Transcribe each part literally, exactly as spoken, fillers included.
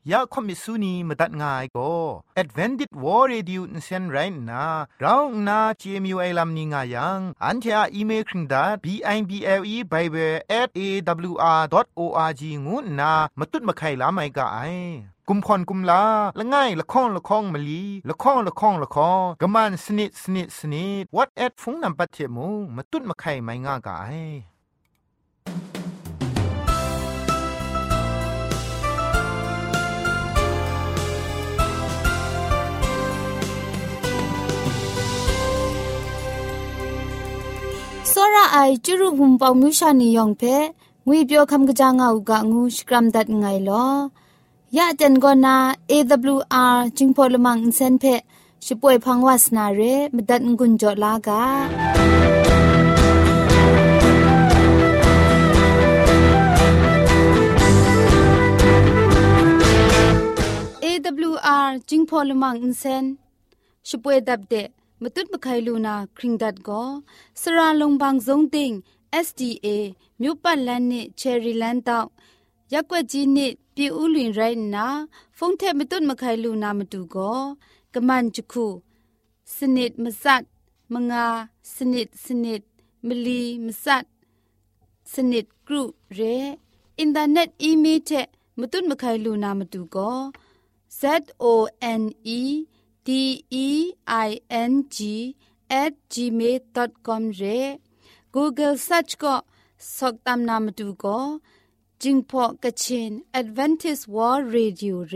ยาคอมิสุนีมตัดง่ายก็ Advented War Radio นเซนไรนะเราหน้า จี เอ็ม ยู ไอ ลัมนิงายังอันเทออีเมลคิงดา บี ไอ บี แอล อี Bible แอท เอ ดับเบิลยู อาร์ ดอท โอ อาร์ จี งูนะมาตุ้ดมาไข่ลาไม่กะไอกุมพรกุมลาละง่ายละข้องละข้องมะลีละข้องละข้องละข้องกะมันสนิดสนิดสนิด What at ฟงนำปัจเจมูมาตุ้ดมาไข่ไม่ง่ากะไอစောရအိုင်ကျရုဘုံပေါမြူရှာနေယောင်ဖဲငွေပြောခမ်ကကြငောက်ကငူစကရမ်ဒတ်ငိုင်လောยะจันกอนา เอ ดับเบิลยู อาร์ จิงพอลมังอินเซนเพชิป่วยพังวาสนาเรมดัดงุนจอลากา เอ ดับเบิลยู อาร์ จิงพอลมังอินเซนชิป่วยดับเดมตุดมะไคลูนาคริงดัดก็สระลงบางซงติง เอส ดี เอ มิวปัลแลนนิเชอรีแลนด์ตาวยักษ์กว่าจีนิปีอุลินไรนะฟงเทมตุนมะไคลูนามาดูก็กะมันจุคูสนิดมะสัดมะงาสนิดสนิดมะลีมะสัดสนิดกรุเรอินเทอร์เน็ตอีเมลเทมตุนมะไคลูนามาดูก็ Z O N E D E I N G at gmail dot com เร Google search ก็สอกตามนามาดูก็จิงพอกะชิน Adventist World Radio เร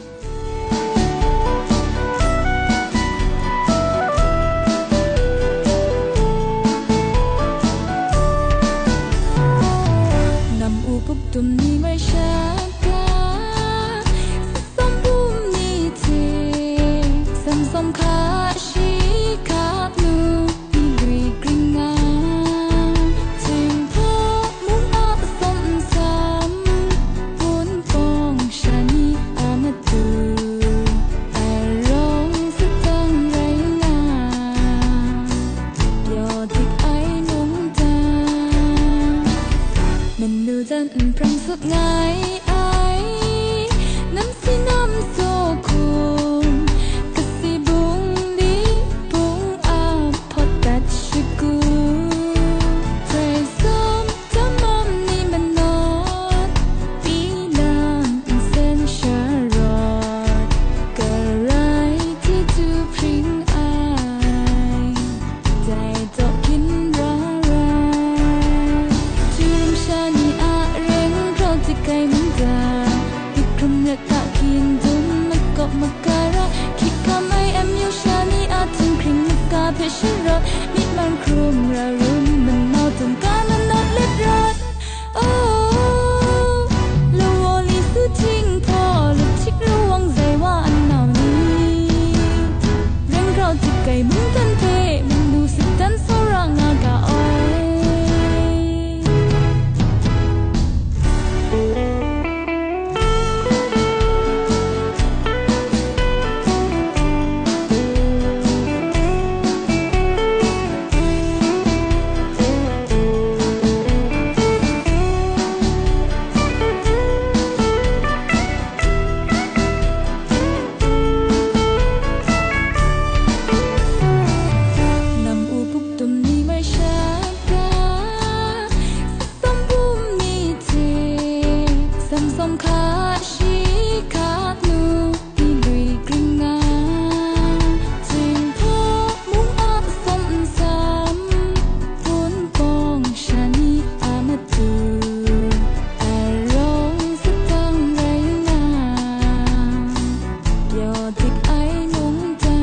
นำอุปตุมนี้ไว้ชากาสัมบุมนี้เทสัมสมคาชีคานูอีกรีกริงาจิงพอมุงอาสมสามบุญฟองชานีอามาตูอารมณ์สุดจังไรงายอดิกไอหนุ่มตามันดูจันพรังสุดง่ายไอน้ำสีน้ำโซคูกะสีบุงลีบุงอาพอตัดชิกูใจซ้ำจำมั่มนี่มันนอนปีลานเส้นชารอดกะไรที่จูพริ้งไอใจจอกกินราไรจูรมชานีอาเร่งเพราะที่ไกลมันจาติดคำเรียกตะกินดุมมันกบมาการะคิดคำไอแอมยูชานีอาถึงคริงนึกกาเพชรรอมิดมันครุมระรุมมันนอจงการมันนอเล็ดรอดโอ้ลวอลีสุจิงพอลุชิกระวังใจว่าอันนาวนี้เร่งเราจิกไก่มึงทันเทมันดูสิตันโซรังอากาอ้อยนำอุปุกตุมนี้ไว้ชากาสัมบุมนี้เทสัมสมคาชีคานูอีกรีกริงาจิงพอมุงอาสมสามบุญฟองชานีอามาตูอารมณ์สุดจังไรงายอดิกไอหนุ่มตา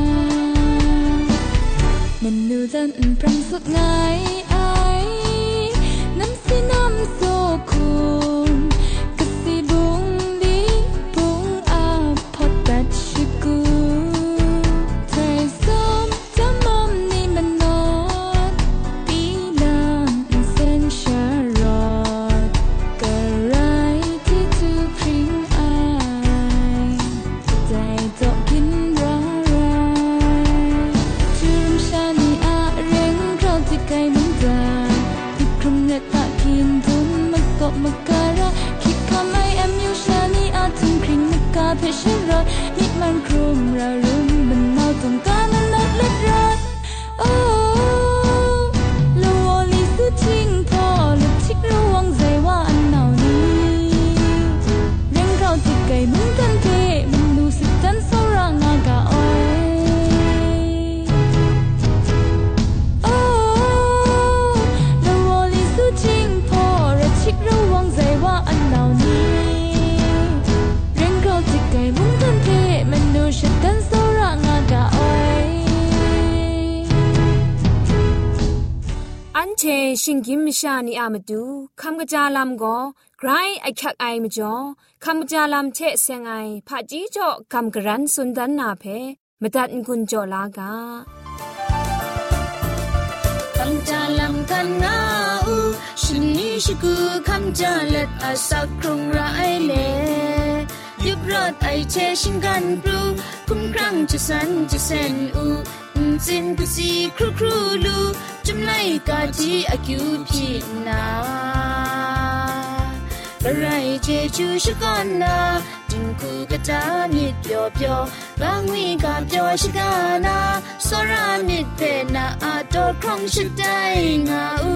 มันดูจันพรังสุดง่ายไอน้ำสีน้ำโซคูกะสีบุงลีบุงอาพอตัดชิกูใจซ้ำจำมั่มนี่มันนอนปีลานเส้นชารอดกะไรที่จูพริ้งไอใจจอกกินราไรจูรมชานีอาเร่งเพราะที่ไกลเพชรรอนิดมันครุมระรุมมันเมาต้องการนั้นนัดเล็ดรัดโอ้ละวอลีสุทิ้งพอลุกทิกระวังใจว่าอันเหนานี้เร่งเข้าติดไก่มึงกันเทมันดูสิจันโซรางากาอ้อยโอ้ละวอลีสุทิ้งพอระทิกระวังใจว่าอันเหนานี้เร่งเข้าติดไก่มึงกันเทมันดูสิจันโซรางากาอ้อยอันเชชิงกิมชานีอามาดูคำกระจาลำก็ไกรไอคักไอมาจ่อคำกระจาลำเชเซงไอผาจีจ่อคำกระรันสุนดันนาเพมาตัดกุญจ่อลากาคำจาลำกันนาอูชินีชิกูคำจาเล็ดอาสักครุงไรเล่ยุบรอดไอเชชิงกันปลูคุ้มครั้งจะสันจะเซนอูจินกุซีครูครูลูจุมไลกาจีอากิวพีนากระไรเจจูชกอนนาจิงคูกะจามิดเปียวเปียวบางวีกาเปียวชกานาสรามิดเปนาอาโตครองชิดได้งาอู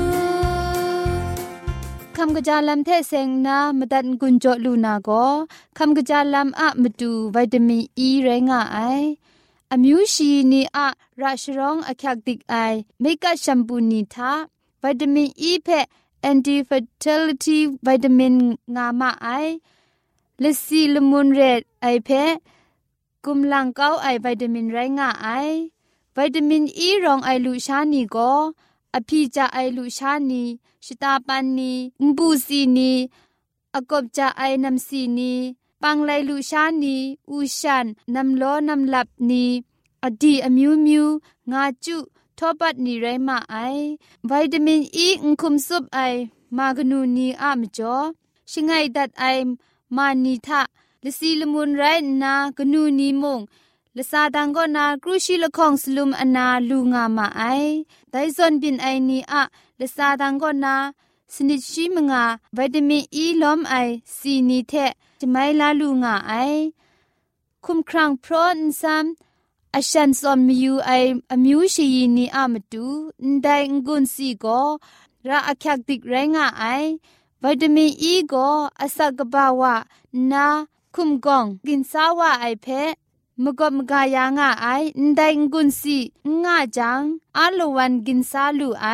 คำกระจาลำเทเซงนามาดันกุญจลูนาโกคำกระจาลำอะมาดูวิตามินอีแรงไออมิวชีนีอะราชรองอะคักดิกไอเมกะแชมพูนีทาวิตามินอีเพแอนตี้เฟอร์ติลิตี้วิตามินงามาไอเลซีลมุนเรดไอเพกุมลังเก้าไอวิตามินไรงาไอวิตามินอีรองไอลูชานีโกอภิจาไอลูชานีชิตาปันนีมบูซีนีอกบจาไอนัมซีนีปังไลลูชานีอูชันนำล้อนำลับนีอดีอมิวมิวงาจุทอปัดนีไรมาไอวิตามินอีอุคุมซุปไอมากนูนีอามจ่อชิงไงดัดไอมานีทะละซีละมุนไรนากนูนีมงละซาดังก็นากรุชิละคองสลุมอนาลูงามาไอไดซอนบินไอนีอะละซาดังก็นาสนิดชิมงาวิตามินอีล้อมไอซีนีเทจะไม่ลาลูงาไอคุมครังพรอนซัมอาชันซอมมิวไออมิวชีนีอามาดูนไดงกุนซีโกราอคักดิกไรงาไอวิตามินอีโกอาศักบาวะนาคุมกองกินสาวะไอเพมกบมกายางาไอนไดงกุนซีงาจังอาลวันกินสาลูไอ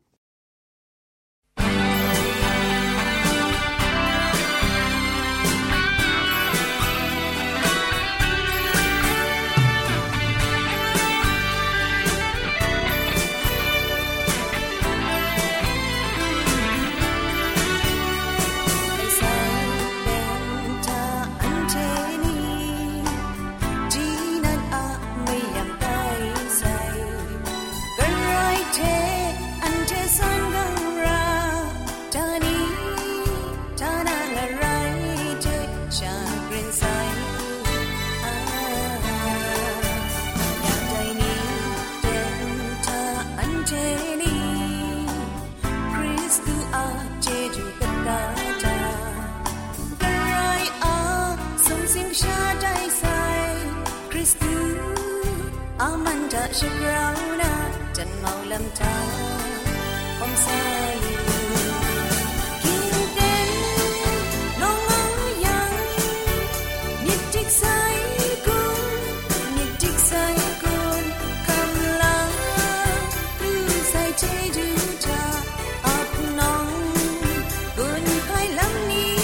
ชักเรานะจันเมาลำทางของสายกินเต้นลงเอายังนิดจิกใส่กุนนิดจิกใส่กุนคำลาดูใส่ใจดูจาอับน้องกุนไข่ลำนี้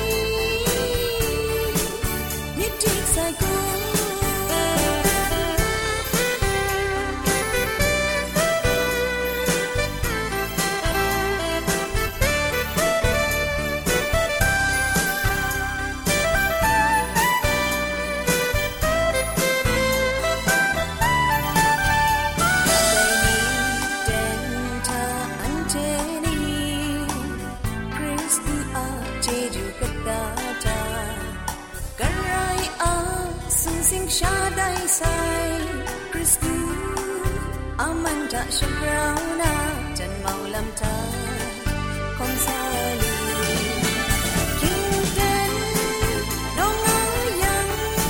นิดจิกใส่กุนชาได้ใส่คริสตูอามันจะชักเรานะจันเมาลำทางของสาลีกินเต้นลงเอายัง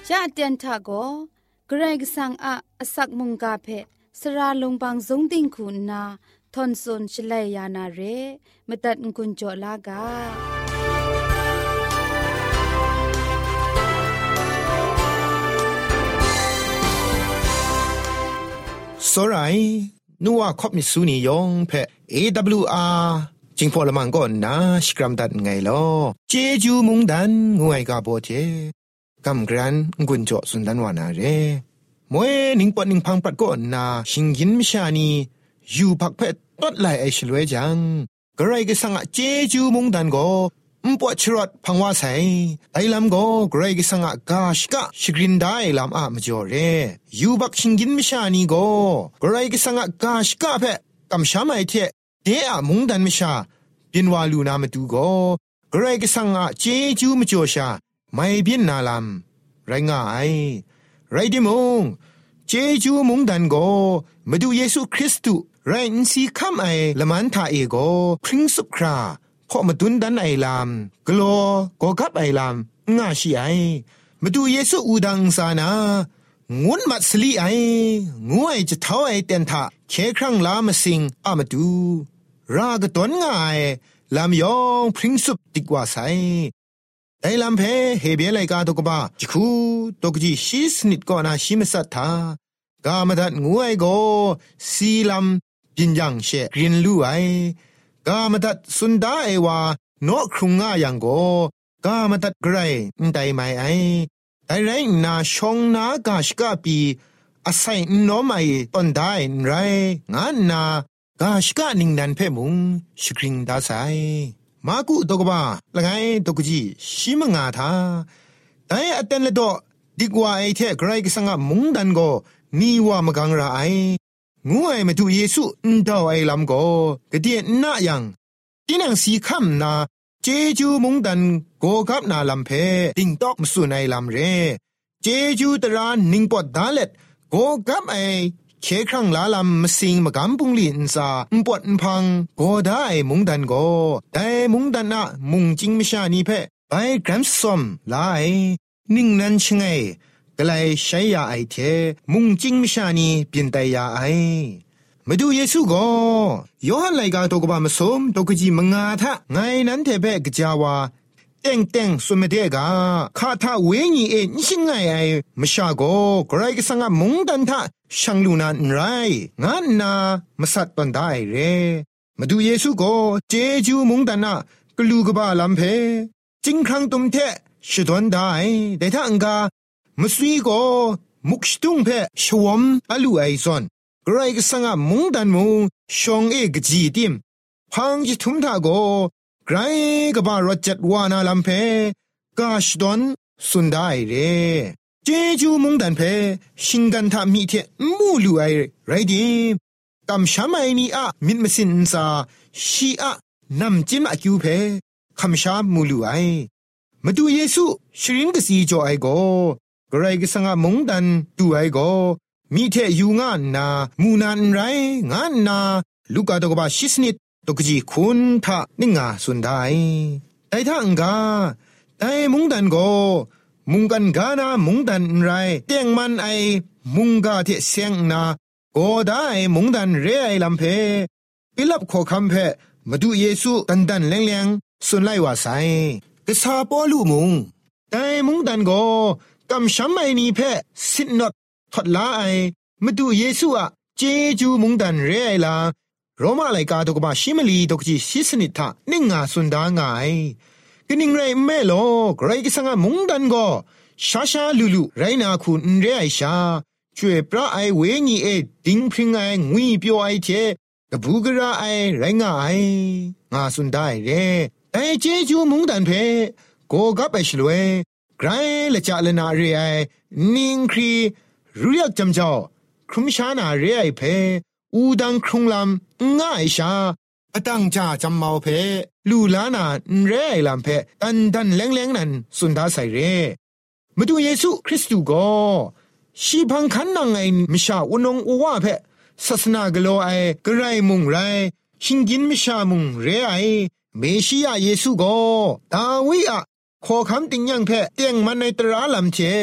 ยะเตียนทะโกเกรกสังอะอสักมุงกาเพสระลงบางสงติงคุณนาทอนซนชลัยยานาเรมตัดกุญจลากาสรายนัวคบมิสูนียองเพ เอ ดับเบิลยู อาร์ จิงพอละมังก่อนนะสกรัมดัดไงลอเจจูมุงดันงวยกาโบเจกำกรันกุญจสุนดันวานาเรมวยนิงปอนิงพังปัดก่อนนะชิงยินมิชานีอยู่พักเพตัดไหลไอชลวยจังกระไรก็สังเจจูมุงดันก็มปวดชรดพังว่าใส่ไอลำก็กระไรก็สังกาชกะชกรินได้ลำอะมจ่อเรอยู่บักชิงยินมิชานีก็กระไรก็สังกาชกะเพกำช้ำไอเทเดอะมุงดันมิชาเป็นวาลูนามาดูก็กระไรก็สังเจจูมจ่อชาไม่เบียนนาลำไรง่ายไรดิมงเจจูมุงดันก็มาดูเยซูคริสต์ไรอินซีคัมไอละมันทาเอโกพริ้งสุคราพอมาดุนดันไอลามกลัวก็กับไอลามง่าชีไอมาดูเยซูอูดังซานางุนมัดสลีไองวยจะเท้าไอเต็นทาเคครั้งลามาสิงอามาดูรากตนง่ายลามยองพริ้งสุบติกว่าไซไอลำเพเฮเบียไลกาตกบ้าจิคูตกจีชีสนิดก่อนาชิมสัตถากามาดัดงูไอโกซีลำปินยังเชกรินลู่ไอกามาดัดสุนดาไอวาโนครุงง่ายังโกกามาดัดไกรไดไม่ไอไอไรนาชงนากาชกาปีอาศัยนอมไอตอนได้ไรงานนากาชกานิงดันเพมุงชกริงดาไซมากุตกบ้าละไงตกจีชิมงาทาแต่อเตนเลโดดีกว่าไอเทใครก็สังมุงดันโกนี่ว่ามกังราไองูไอมาดูเยซูอุนดาวไอลำโกกะเดียนน่ายังที่นังสีคำนาเจจูมุงดันโกกับนาลำเพติงตอกมสุนไอลำเรเจจูตรานนิงปอดดาเล็ดโกกับไอเคครั้งลาลำมสิงมากำปุงลินซาอุปวดพังโกได้มุงดันโกแต่มุงดันนะมุงจิงมิชานีเพไปแกรมซอมลายนิ่งนั้นชงไงก็เลยใช้ยาไอเทมุงจิงมิชานีเปลี่ยนแต่ยาไอมาดูเยซูก็ยอหันไลกาตกบามสมตกจีมงาทะไงนั้นเทเปกจาวาเต็งเต็งสุเมเดกาคาทาเวญีเอนิชิงไงไอมชาโกใครก็สังมุงดันทะช่างลูนันไรงั้นนามาสัตตันได้เรมาดูเยซูก็เจจูมุงดันนะกลูกบ้าลำเพจิงครั้งตุมเทชดวนได้แต่ถ้าอังกามาสุยก็มุกชตุงเพชวมอลูไอซอนใครก็สังมุงดันมุงชงเอกจีดิมพังจิทุมทาโกใครก็บารจัดวานาลำเพกาชดวนสุนได้เรเจจูมุงดันเพชิงกันทามีเทมูลูไอไรดีกำชามไอนีอะมิดมสินซาชีอะนำจิมอะคิวเพคำชามูลูไอมาดูเยซูชรินกสีจ่อไอโกกระไรก็สังมุงดันดูไอโกมีเทอยู่งานนามูนันไรงานนาลูกาตกบาชิสนิดตกจีคุณทะนิงาสุนได้แต่ถ้าอังกาแต่มุงดันโกมุงกันกานามุงดันไรเตียงมันไอมุงกาเทเสียงนาโกได้มุงดันเรไอลำเพปิลับขอคำเพมาดูเยซูดันดันแรงแรงสุนไลว่าไซกษาปอลูมุงแต่มุงดันโกกำช้ำไอนีเพสินนดทดลาไอมาดูเยซูอะเจจูมุงดันเรไอลาโรมาไลกาตกบาชิมลีตกจีชิสนิทะนิงาสุนดางายกนิงไรแม่โลใครก็สังมุงดันก็ชาชาลูลูไรนาคุณเรไอชาช่วยพระไอเวงีเอดิงพริงไองุยเปียวไอเทกบูกระไอไรงาไองาสุนได้เรแต่เจจูมุงดันเพโกกับไอชลวยไกรละจาละนาเรไอนิงครีรู้ยักจำเจ้าครุมชานาเรไอเพอูดังครุงลำง่ายชาอตังจ่าจำเมาเพลูลานาเรไอลำเพตันตันแรงแรงนั้นสุนดาใส่เรมาดูเยซูคริสต์ก็ชีพังขันนังไอมิชาอุนงอวาเพศาสนากโลไอกระไรมุงไรชิงกินมิชามุงเรไอเมชิยาเยซูก็ดาวิอะขอคำติงยังเพเตียงมันในตราลำเช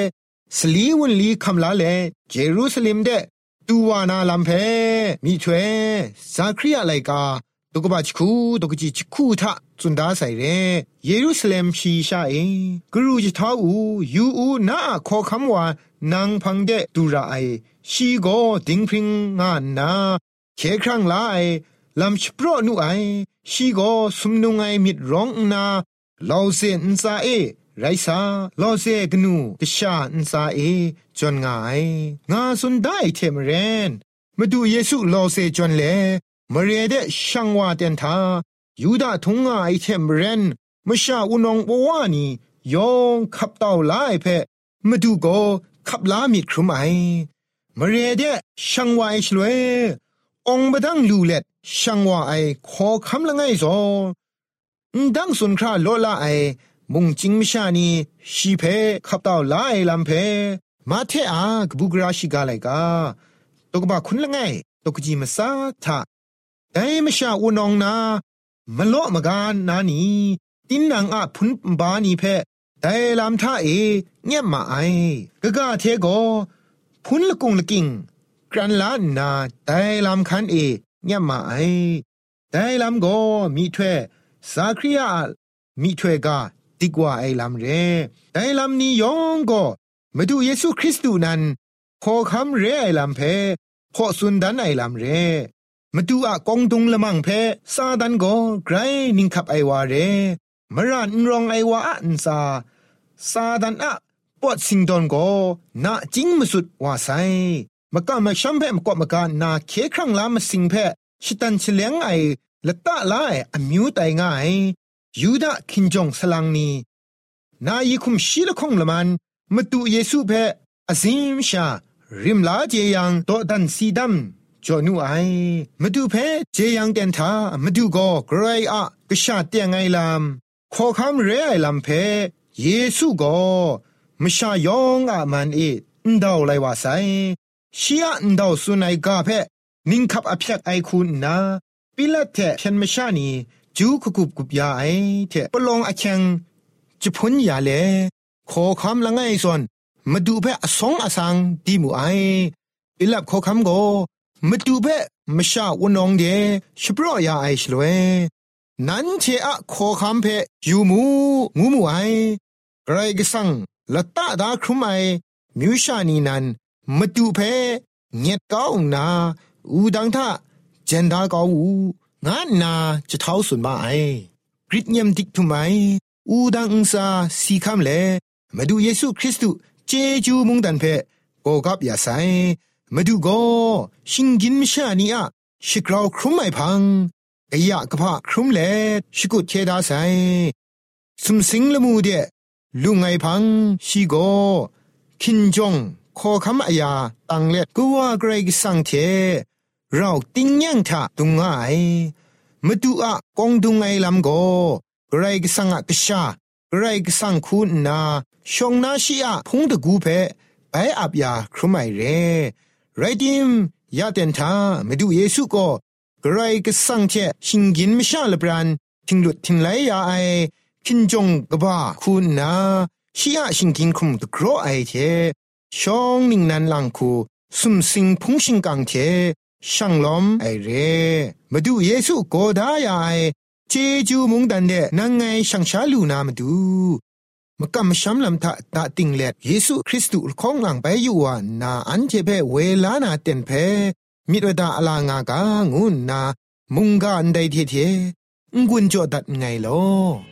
สลีวุนลีคำลาเลเยรูซาเล็มเดตูวานาลัมเพมีถเวซาคริยาไลกาตุกบะชคูตุกจิชคูทะจุนดาไซเรเยรูซาเล็มชีชาเอกรูจิทาอูยูอูนาขอคำว่านางพังเดตูราไอชีโกดิงพริงงานนาเคครั้งลาไอลำชโปรนูไอชีโกสุมนุงไอมิดร้องนาลาวเซนซาเอไรซาลอเซกนูกชาอันซาเอจนงายงาสุนได้เทมเรนมาดูเยซูลอเซจนเลมาเรเดช่างว่าเตนทายูดาทงงาไอเทมเรนมชาอุนองปวานียองขับเต่าลาไอเพมาดูโกขับลามีครุมไอมาเรเดช่างว่าไอชลวยองบดังลูเล็ดช่างว่าไอขอคำละไงซอดังสุนคราโลลาไอมุงจิงมิชานีชีเพขับเต่าลาไอลำเพมาเทอากบุกราชิกาไลกาตกบะคุณละไงตกจีมาซาทะแต่มชาอุนองนามะโลมกานนานีตินนางอะพุนบานีเพแต่ลำท่าเอเงียบมาไอกะกะเทโกพุนละกุงละกิงกรันลานนาแต่ลำคันเอเงียบมาไอแต่ลำโกมีถ้วยซาคริยามีถ้วยกาดีกว่าไอ้ลำเร่แต่ลำนี้ยองก็มาดูเยซูคริสต์นั้นขอคำเร่ไอ้ลำเพพอสุนดันไอ้ลำเร่มาดูอะกองตุงละมังเพซาดันก็ไกรนิงขับไอ้วาเร่มารานรองไอ้วาอันซาซาดันอะปวดสิงดอนก็น่าจริงมาสุดว่าไซมากะมาชัมเพมกอมากะนาเคครั้งลามาสิงเพชิตันเฉลียงไอ้ละตะลาไอ้อมิวไตง่ายยูดาคินจงสลังนีนายิคุมชีละคงละมันมาดูเยซูเพอซิมชาริมลาเจยังโตดันซีดัมจอนูไอมาดูเพเจยังเตนทามาดูก็ไกรอะกะชาเตียงไงลำขอคำเรไอลำเพเยซูก็มชายองอะมันเออินดาวไลวาไซชีอะอินดาวสุนัยกาเพนิงขับอภิยักไอคุณนาปิลาเทเชนมชานีจูคุกุบกุบยาไอเทปลองอคังจะพ้นยาเลขอคำละไงส่วนมาดูเพอสองอสังดีมูไอปิลับขอคำโกมาดูเพมชาวนองเดชโปรยาไอชลเวนั้นเทอะขอคำเพยูมูงูมูไอไรกสังละตาดาครุมไอมิวชานีนันมาดูเพเงียดก้าวนาอูดังท่าเจนดาก้าวงานนาจะเท้าสุนมาไอกริดเนียมดิกทุไมอูดังอุซาสีคำเลมาดูเยซูคริสต์เจจูมุงดันเพโกกับยาไซมาดูโกชิงกินมิชานีอะชิกราวครุมไอพังกะยะกะพะครุมเลชิกุเทดาไซสุมสิงละมูเดลุงไอพังชีโกคินจงขอคำอายาตังเล็ดกูว่าไกรกิสังเทเราติ้งยังทะตุงไงมาดูอะกองตุงไงลำโกไกรกิสังอะกะชาไกรกิสังคุณนาชงนาชีอะพงตะกูเพไปอับยาครุไมเรไรดิมยาเตนทามาดูเยซูก็ไกรกิสังเทชิงกินไม่ชาลบรันทิงหลุดทิงไหลยาไอคินจงกะบ้าคุณนาชีอะชิงกินคุมตะกรอไอเทชองนิงนันลังคูสุมสิงพุงชิงกังเทช่างล้อมไอเร่มาดูเยซูโกดายาไอเจจูมุงดันเดนังไงช่างชาลูนามาดูมากำช้ำลำทะตาติงเล็ดเยซูคริสต์ของหลังไปอยู่ว่านาอันเจเปเวลานาเต็นเพมิตรดาอลางากางุนนามุงกาอันใดเทเทงุนจอดัดไงลอ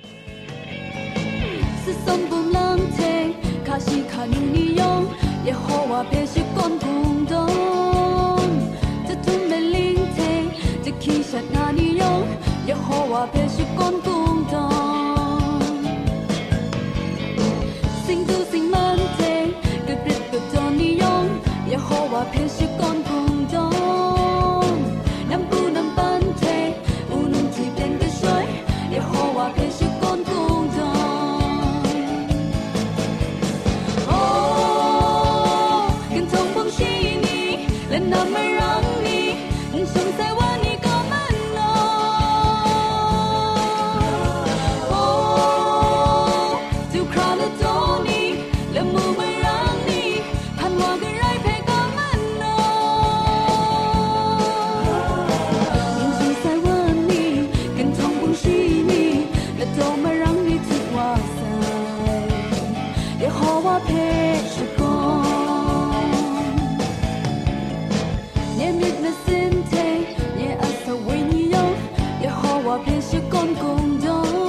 是松不浪听卡西卡努尼用耶和华别是共同中这ทุ่มไม่ลิงเทจะขี้ชัดนานิยง耶和华别是共同中สิ่งดูสิ่งมันเทก็ปริดก็จอนิยง耶和华别是共同中น้ำปูน้ำปันเทอุนุนที่เป็นก็ช่วย耶和华别是共同中และนำมารังนี้สงสัยว่านี่ก็มันนอโอ้จูคราวและโจนี้และมูมารังนี้华配是光，耶米的身体，耶阿萨为你用，耶和华配是光公中。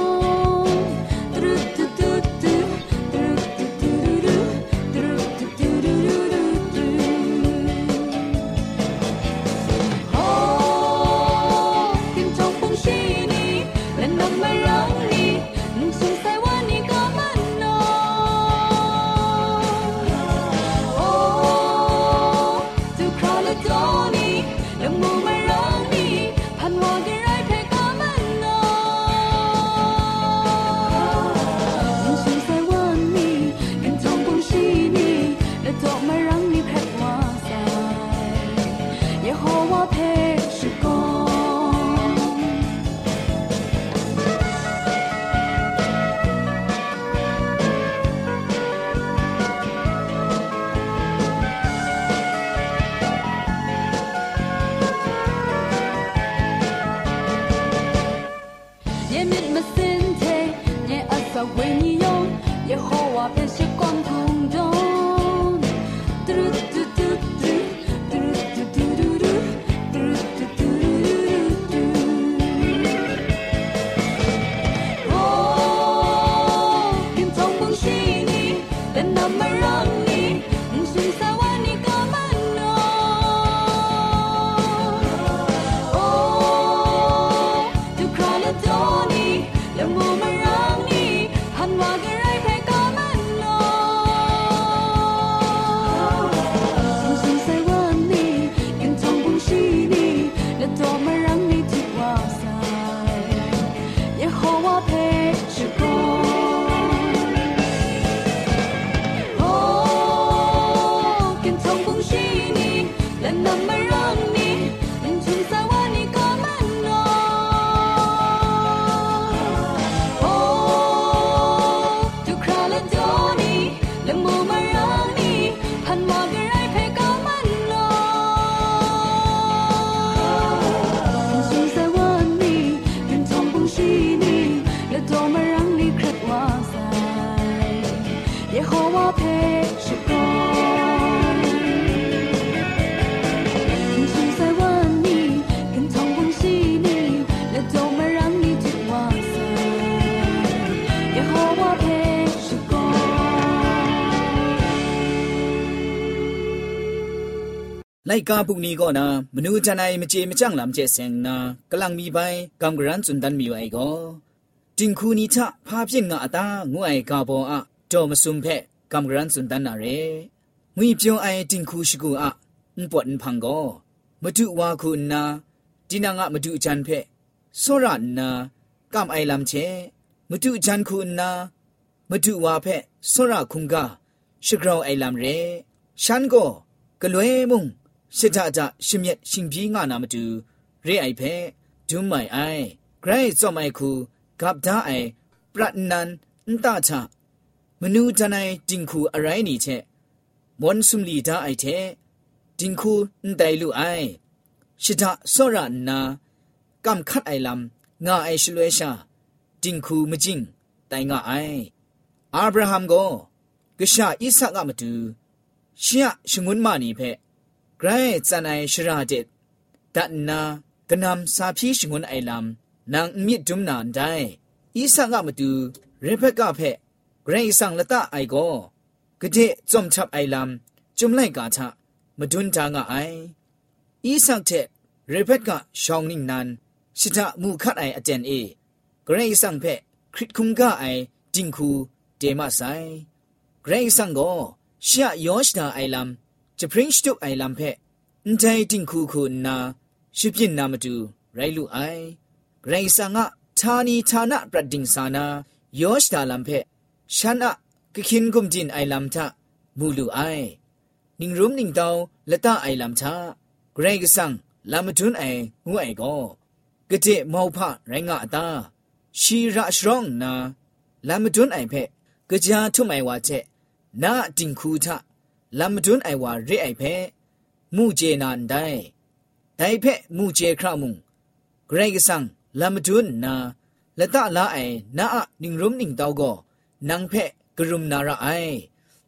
ไลกาปุกนี้ก็นะมนูจันไอมเจมจังลำเจเซงนะกำลังมีใบกำกรันจุนดันมีไว้ก็จิงคูนิชะพาเพียงงาตางวยกาโบอะโจมซุมเพกำกรันจุนดันนาเรงุยเปียวไอจิงคูชิกูอะอุปวดพังก็มาดูว่าคุณนะจินางะมาดูจันเพโซรันนะกำไอลำเชมาดูจันคุณนะมาดูว่าเพโซระคุงกาชิกราวไอลำเรฉันก็กะลวยมุงสิทาจะชิมเย็ดชิงพีงานามาดูเรไอเพดูไม่ไอใครจอมไอคูกับท้าไอปรัดนันนตาชามนูจันไอจิงคูอะไรนี่เชมวนสุมลีท้าไอเทจิงคูนไดลูไอสิทาสระนากำคัดไอลำงาไอชลวยชาจิงคูมจิงไตงาไออับราฮัมก็กษาอิสากามาดูเชียชงุนมานีเพไกรจันไอชราเจตดันนากนำซาพีชงุนไอลำนางมิดจุมนานได้อิสากามาดูเรเบคกาเพไกรสังละตาไอโกกะเดจอมทับไอลำจุมไลกาทะมาดุนทางาไออิสากเทเรเบคกาชองนิงนันสิทามูคัดไออเจนเอไกรสังเพคริตคุงกาไอจิงคูเดมาไซไกรสังโกเชียยอชดาไอลำจะพริ้งสตุกไอลำเพนใจจิงคูคูนาชิบินนามาดูไรลูไอไรสังะทานีทานะปรัดดิงสานายอชดาลำเพฉันอะกขินกุมจินไอลำทะมูลูไอนิงรุมนิงเตาละตาไอลำทะไกรกสังลำมาทุนไองูไอโกกะเจมาวพะไรงะตาชีระชรองนาลำมาทุนไอเพกะจาทุไมวาเจนาจิงคูทะลำมาทุนไอวาเรไอเพมูเจนานได้ไดเพมูเจครามุงไกรกสังลำมาทุนนาละตาลาไอนาอะนิงรุมนิงเตาโกนังเพกรุมนาระไอ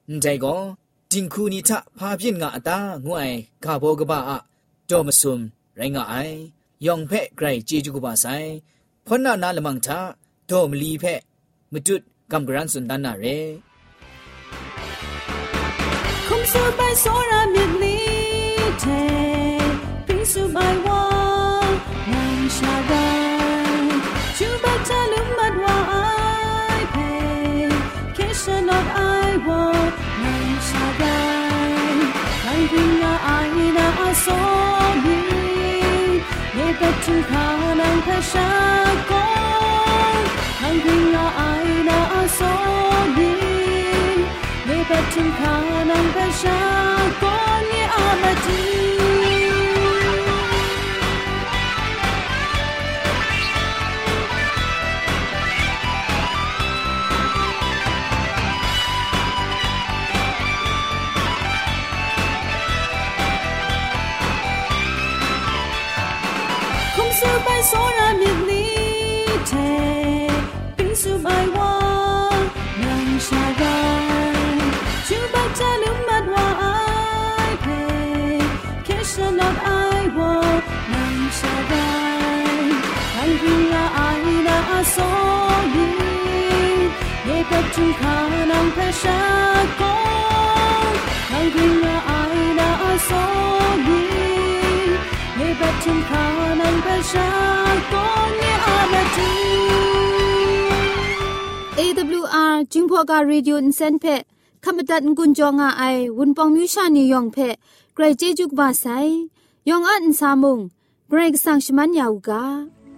ใจก็จิงคูนิทะพาพินงาตางวยกาโบกบะอะจอมซุมไรงาไอยองเพ่ไกรจีจุกบาไซพอนนานาละมังทาโดมลีเพ่มจุดกำกรันสุนดานาเรคงสู้ไปโซรามิดลีเทพิสูไปว่านังชาดาชูบัตาลุมัดว่าไอเพเคชนอดไอว่านังชาดาไอพิงาไอนาอาโซบีเยตัดทุกขานังเพชากงไอพิงาไอนาอาโซบีแต่ถึงข้านังไปชาก่อนนี้อามาดีคงสู้ไปโซรามิดลีเทปิงสู้ไปว่านังชาดาชูบัตาลุมัดว่าไอเพเคชนอดไอว่านังชาดาไอวิงาไอนาอาโซบีเยตัดทุกขานังเพชากงไอวิงาไอนาอาโซบีเยตัดทุกขานังเพชากงเยอามาดีเอ ดับเบิลยู อาร์ จิงพอกาเรดิโออินเซนเพคำตัดกุญจงอาไอวุนปองมิวชานียองเพไกรเจจุกบาไซยองอันซามุงไกรกสังชมันยาวกา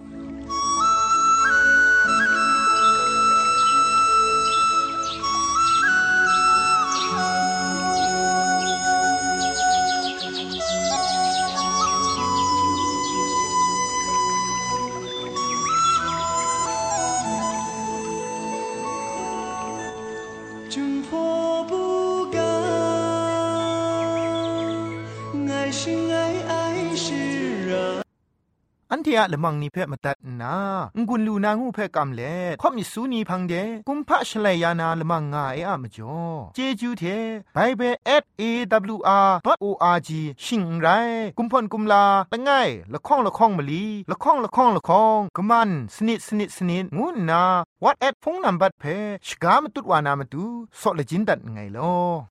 อันเทียละมังนิเพ่มาตัดนางุนลูนางูเพ่กำเล่ข่อมิสูนีพังเดกุมพะชเลยานาละมังงาเออะมจ่อเจจูเทไบเบิล แอท เอ ดับเบิลยู อาร์ ดอท โอ อาร์ จี ชิงไรกุมพ่นกุมลาละง่ายละข้องละข้องมะลีละข้องละข้องละข้องกะมันสนิดสนิดสนิดงูนาวัดแอดพงนัมบัดเพ่ชกามตุดวานามตุซอเลจินดัดไงลอ